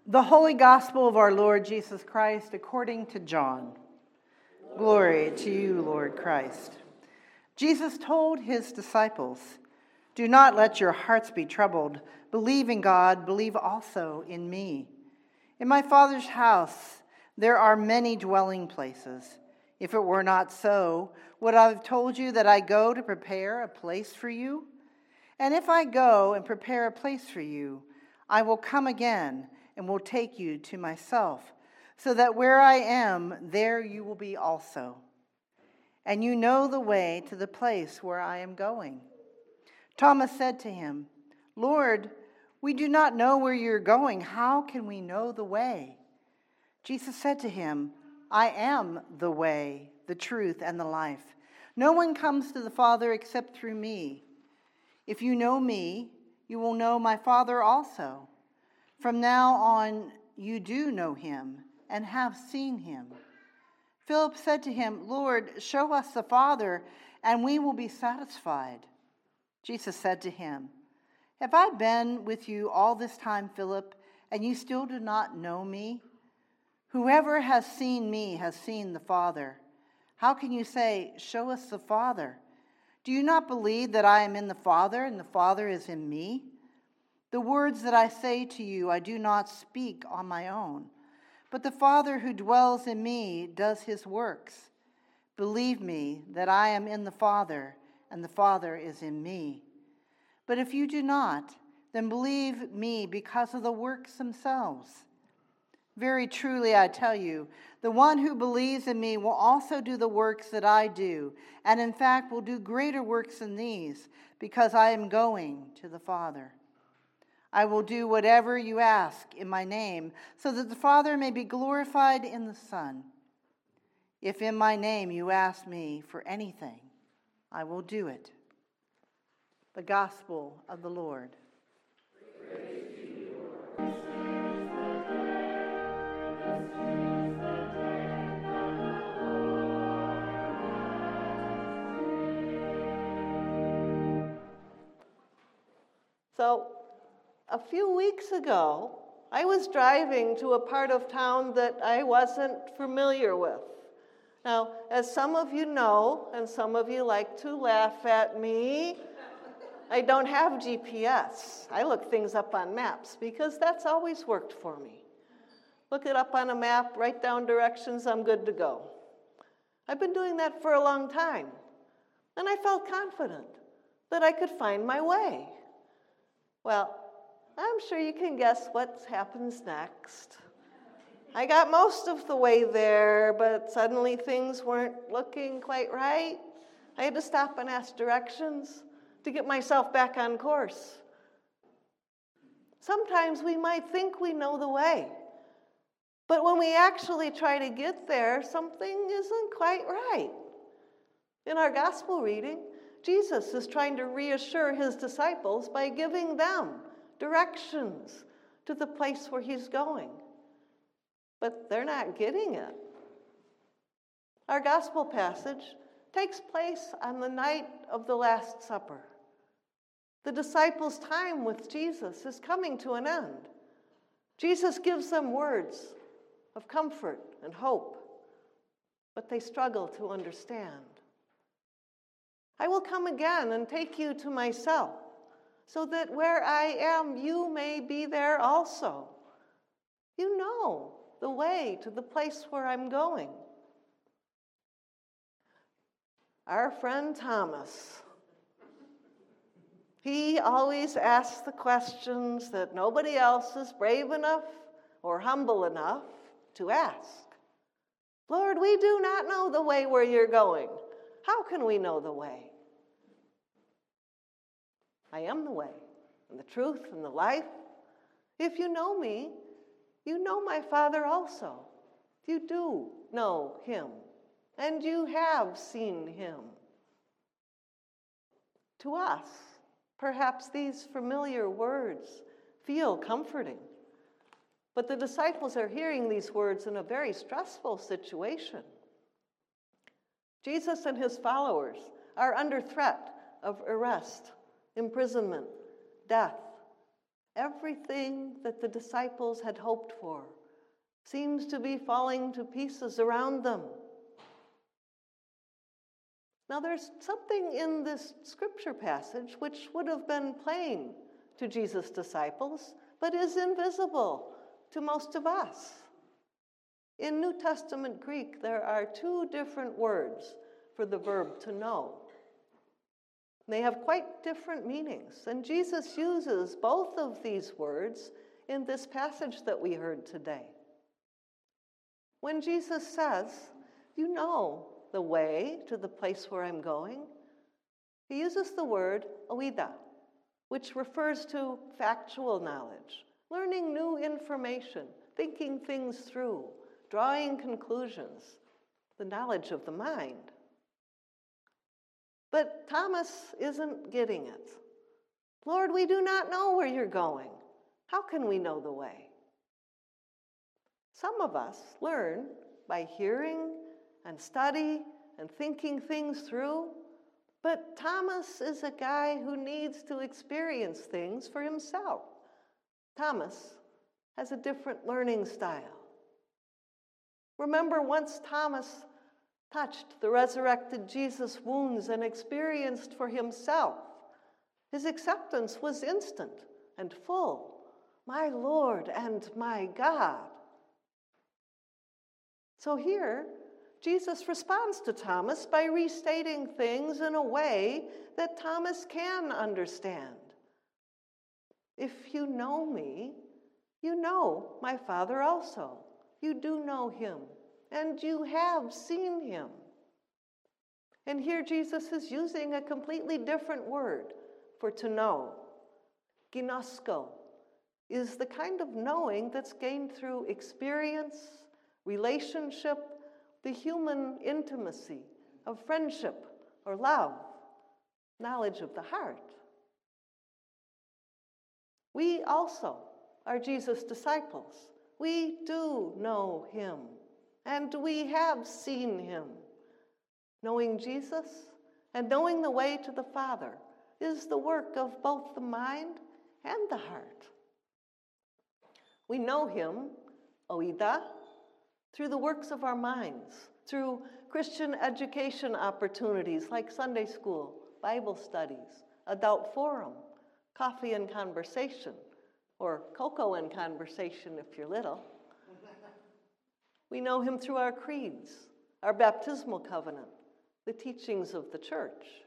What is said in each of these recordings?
The Holy Gospel of our Lord Jesus Christ according to John. Glory to you, Lord Christ. Jesus told his disciples, "Do not let your hearts be troubled. Believe in God, believe also in me. In my Father's house there are many dwelling places. If it were not so, would I have told you that I go to prepare a place for you? And if I go and prepare a place for you, I will come again and will take you to myself, so that where I am, there you will be also. And you know the way to the place where I am going." Thomas said to him, "Lord, we do not know where you're going. How can we know the way?" Jesus said to him, "I am the way, the truth, and the life. No one comes to the Father except through me. If you know me, you will know my Father also. From now on, you do know him and have seen him." Philip said to him, "Lord, show us the Father, and we will be satisfied." Jesus said to him, "Have I been with you all this time, Philip, and you still do not know me? Whoever has seen me has seen the Father. How can you say, 'Show us the Father'? Do you not believe that I am in the Father, and the Father is in me? The words that I say to you, I do not speak on my own, but the Father who dwells in me does his works. Believe me that I am in the Father, and the Father is in me. But if you do not, then believe me because of the works themselves. Very truly I tell you, the one who believes in me will also do the works that I do, and in fact will do greater works than these, because I am going to the Father. I will do whatever you ask in my name, so that the Father may be glorified in the Son. If in my name you ask me for anything, I will do it." The Gospel of the Lord. Praise to you, Lord. So, a few weeks ago, I was driving to a part of town that I wasn't familiar with. Now, as some of you know, and some of you like to laugh at me, I don't have GPS. I look things up on maps because that's always worked for me. Look it up on a map, write down directions, I'm good to go. I've been doing that for a long time, and I felt confident that I could find my way. Well, I'm sure you can guess what happens next. I got most of the way there, but suddenly things weren't looking quite right. I had to stop and ask directions to get myself back on course. Sometimes we might think we know the way, but when we actually try to get there, something isn't quite right. In our gospel reading, Jesus is trying to reassure his disciples by giving them directions to the place where he's going. But they're not getting it. Our gospel passage takes place on the night of the Last Supper. The disciples' time with Jesus is coming to an end. Jesus gives them words of comfort and hope, but they struggle to understand. "I will come again and take you to myself, so that where I am, you may be there also. You know the way to the place where I'm going." Our friend Thomas, he always asks the questions that nobody else is brave enough or humble enough to ask. "Lord, we do not know the way where you're going. How can we know the way?" I am the way, and the truth, and the life. If you know me, you know my Father also. You do know him, and you have seen him. To us, perhaps these familiar words feel comforting, but the disciples are hearing these words in a very stressful situation. Jesus and his followers are under threat of arrest, imprisonment, death. Everything that the disciples had hoped for seems to be falling to pieces around them. Now, there's something in this scripture passage which would have been plain to Jesus' disciples, but is invisible to most of us. In New Testament Greek, there are two different words for the verb to know. They have quite different meanings, and Jesus uses both of these words in this passage that we heard today. When Jesus says, "You know the way to the place where I'm going," he uses the word oida, which refers to factual knowledge, learning new information, thinking things through, drawing conclusions, the knowledge of the mind. But Thomas isn't getting it. "Lord, we do not know where you're going. How can we know the way?" Some of us learn by hearing and study and thinking things through, but Thomas is a guy who needs to experience things for himself. Thomas has a different learning style. Remember, once Thomas touched the resurrected Jesus' wounds and experienced for himself, his acceptance was instant and full. "My Lord and my God." So here, Jesus responds to Thomas by restating things in a way that Thomas can understand. "If you know me, you know my Father also. You do know him, and you have seen him." And here Jesus is using a completely different word for to know. Ginosko is the kind of knowing that's gained through experience, relationship, the human intimacy of friendship or love, knowledge of the heart. We also are Jesus' disciples. We do know him, and we have seen him. Knowing Jesus and knowing the way to the Father is the work of both the mind and the heart. We know him, oida, through the works of our minds, through Christian education opportunities like Sunday school, Bible studies, adult forum, coffee and conversation, or cocoa and conversation if you're little. We know him through our creeds, our baptismal covenant, the teachings of the church.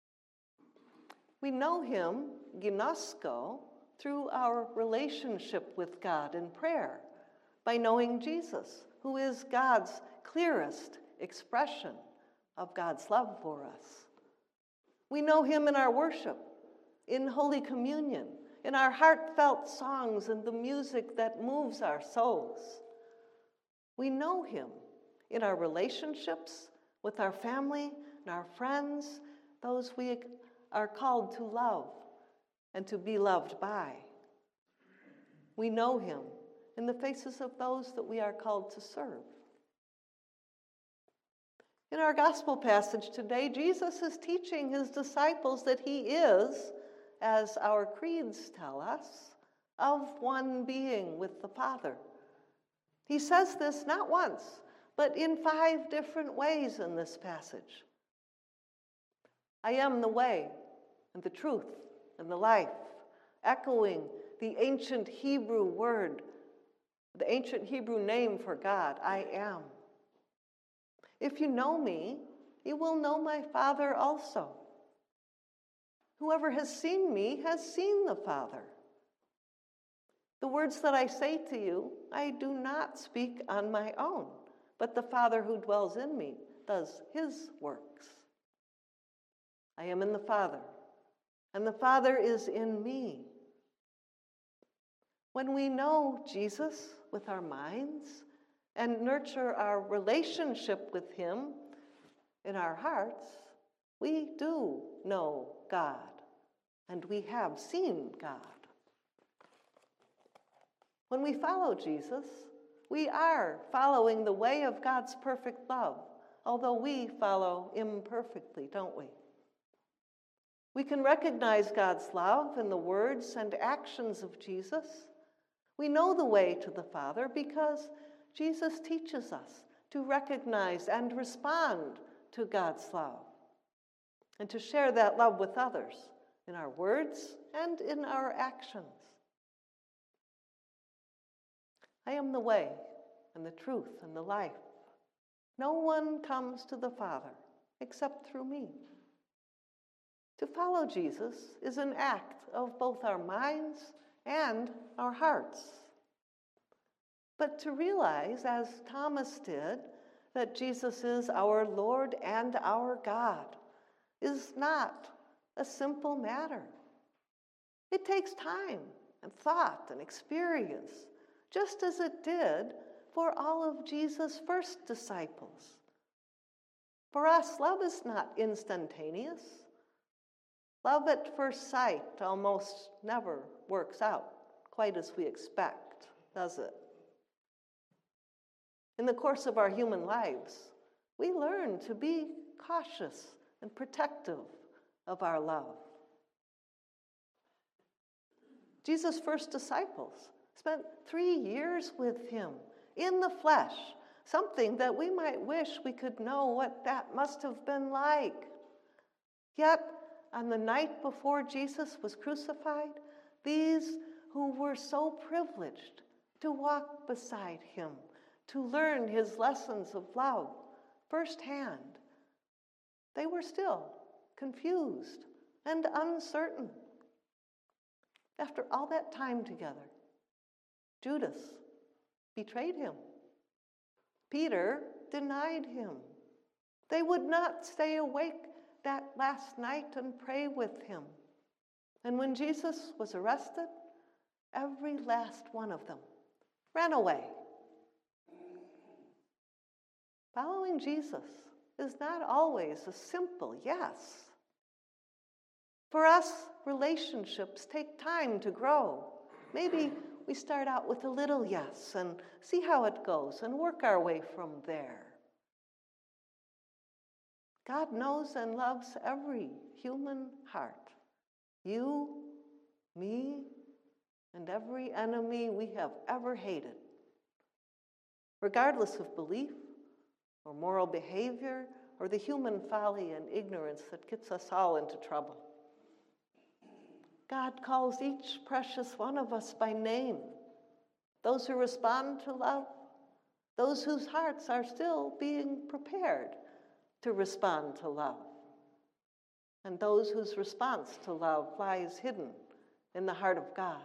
We know him, ginosko, through our relationship with God in prayer, by knowing Jesus, who is God's clearest expression of God's love for us. We know him in our worship, in Holy Communion, in our heartfelt songs and the music that moves our souls. We know him in our relationships with our family and our friends, those we are called to love and to be loved by. We know him in the faces of those that we are called to serve. In our gospel passage today, Jesus is teaching his disciples that he is, as our creeds tell us, of one being with the Father. He says this not once, but in 5 different ways in this passage. I am the way and the truth and the life, echoing the ancient Hebrew word, the ancient Hebrew name for God, I am. If you know me, you will know my Father also. Whoever has seen me has seen the Father. The words that I say to you, I do not speak on my own, but the Father who dwells in me does his works. I am in the Father, and the Father is in me. When we know Jesus with our minds and nurture our relationship with him in our hearts, we do know God, and we have seen God. When we follow Jesus, we are following the way of God's perfect love, although we follow imperfectly, don't we? We can recognize God's love in the words and actions of Jesus. We know the way to the Father because Jesus teaches us to recognize and respond to God's love and to share that love with others in our words and in our actions. I am the way and the truth and the life. No one comes to the Father except through me. To follow Jesus is an act of both our minds and our hearts. But to realize, as Thomas did, that Jesus is our Lord and our God is not a simple matter. It takes time and thought and experience, just as it did for all of Jesus' first disciples. For us, love is not instantaneous. Love at first sight almost never works out quite as we expect, does it? In the course of our human lives, we learn to be cautious and protective of our love. Jesus' first disciples spent 3 years with him in the flesh, something that we might wish we could know what that must have been like. Yet, on the night before Jesus was crucified, these who were so privileged to walk beside him, to learn his lessons of love firsthand, they were still confused and uncertain. After all that time together, Judas betrayed him. Peter denied him. They would not stay awake that last night and pray with him. And when Jesus was arrested, every last one of them ran away. Following Jesus is not always a simple yes. For us, relationships take time to grow. Maybe we start out with a little yes and see how it goes and work our way from there. God knows and loves every human heart. You, me, and every enemy we have ever hated. Regardless of belief or moral behavior or the human folly and ignorance that gets us all into trouble. God calls each precious one of us by name. Those who respond to love, those whose hearts are still being prepared to respond to love, and those whose response to love lies hidden in the heart of God.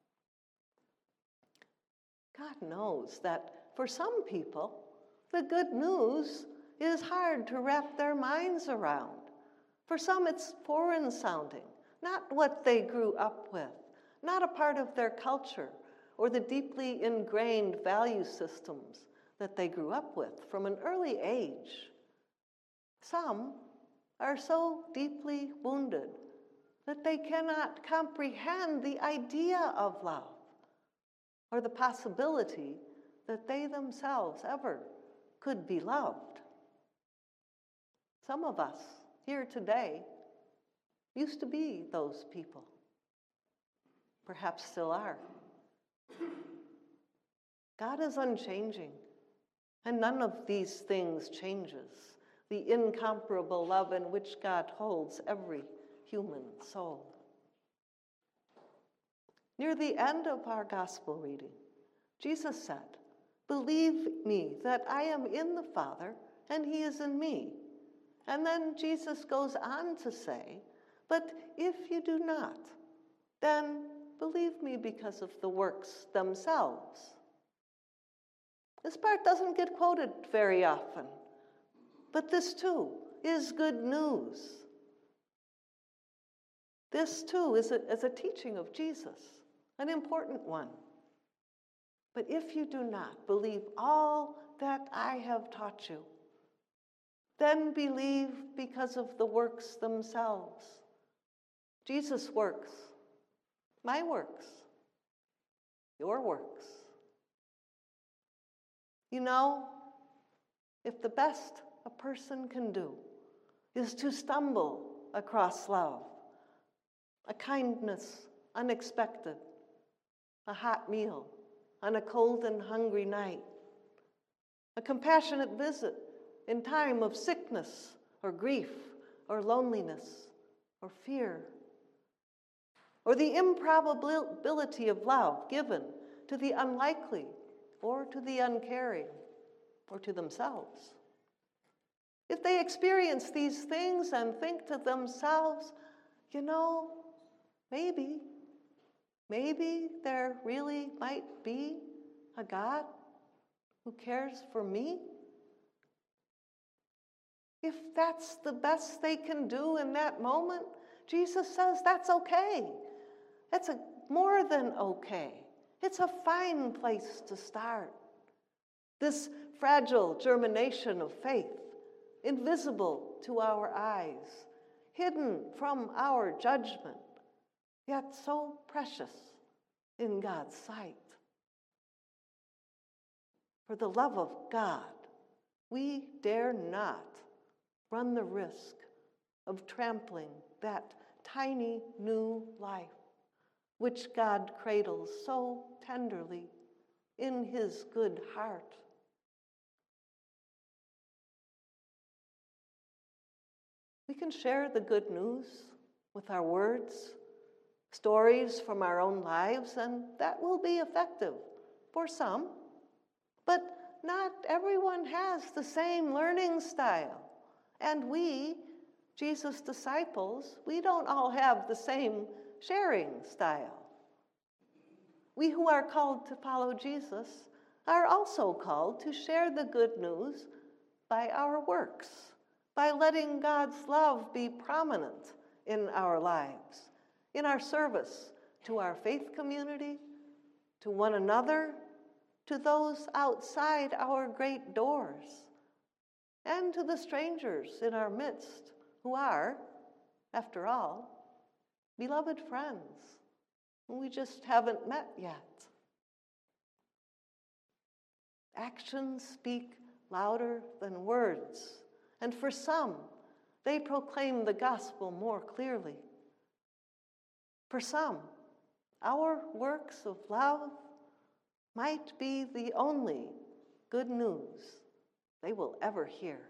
God knows that for some people, the good news is hard to wrap their minds around. For some, it's foreign sounding, not what they grew up with, not a part of their culture or the deeply ingrained value systems that they grew up with from an early age. Some are so deeply wounded that they cannot comprehend the idea of love or the possibility that they themselves ever could be loved. Some of us here today used to be those people, perhaps still are. God is unchanging, and none of these things changes the incomparable love in which God holds every human soul. Near the end of our gospel reading, Jesus said, "Believe me that I am in the Father and he is in me." And then Jesus goes on to say, "But if you do not, then believe me because of the works themselves." This part doesn't get quoted very often, but this too is good news. This too is a teaching of Jesus, an important one. But if you do not believe all that I have taught you, then believe because of the works themselves. Jesus' works, my works, your works. You know, if the best a person can do is to stumble across love, a kindness unexpected, a hot meal on a cold and hungry night, a compassionate visit in time of sickness or grief or loneliness or fear, or the improbability of love given to the unlikely or to the uncaring or to themselves. If they experience these things and think to themselves, maybe there really might be a God who cares for me. If that's the best they can do in that moment, Jesus says that's okay. That's more than okay. It's a fine place to start. This fragile germination of faith, invisible to our eyes, hidden from our judgment, yet so precious in God's sight. For the love of God, we dare not run the risk of trampling that tiny new life which God cradles so tenderly in his good heart. We can share the good news with our words, stories from our own lives, and that will be effective for some. But not everyone has the same learning style. And we, Jesus' disciples, we don't all have the same sharing style. We who are called to follow Jesus are also called to share the good news by our works, by letting God's love be prominent in our lives, in our service to our faith community, to one another, to those outside our great doors, and to the strangers in our midst who are, after all, beloved friends whom we just haven't met yet. Actions speak louder than words, and for some, they proclaim the gospel more clearly. For some, our works of love might be the only good news they will ever hear.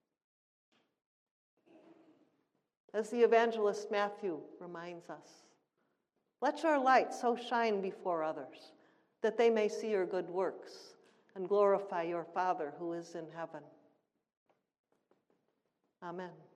As the evangelist Matthew reminds us, let your light so shine before others that they may see your good works and glorify your Father who is in heaven. Amen.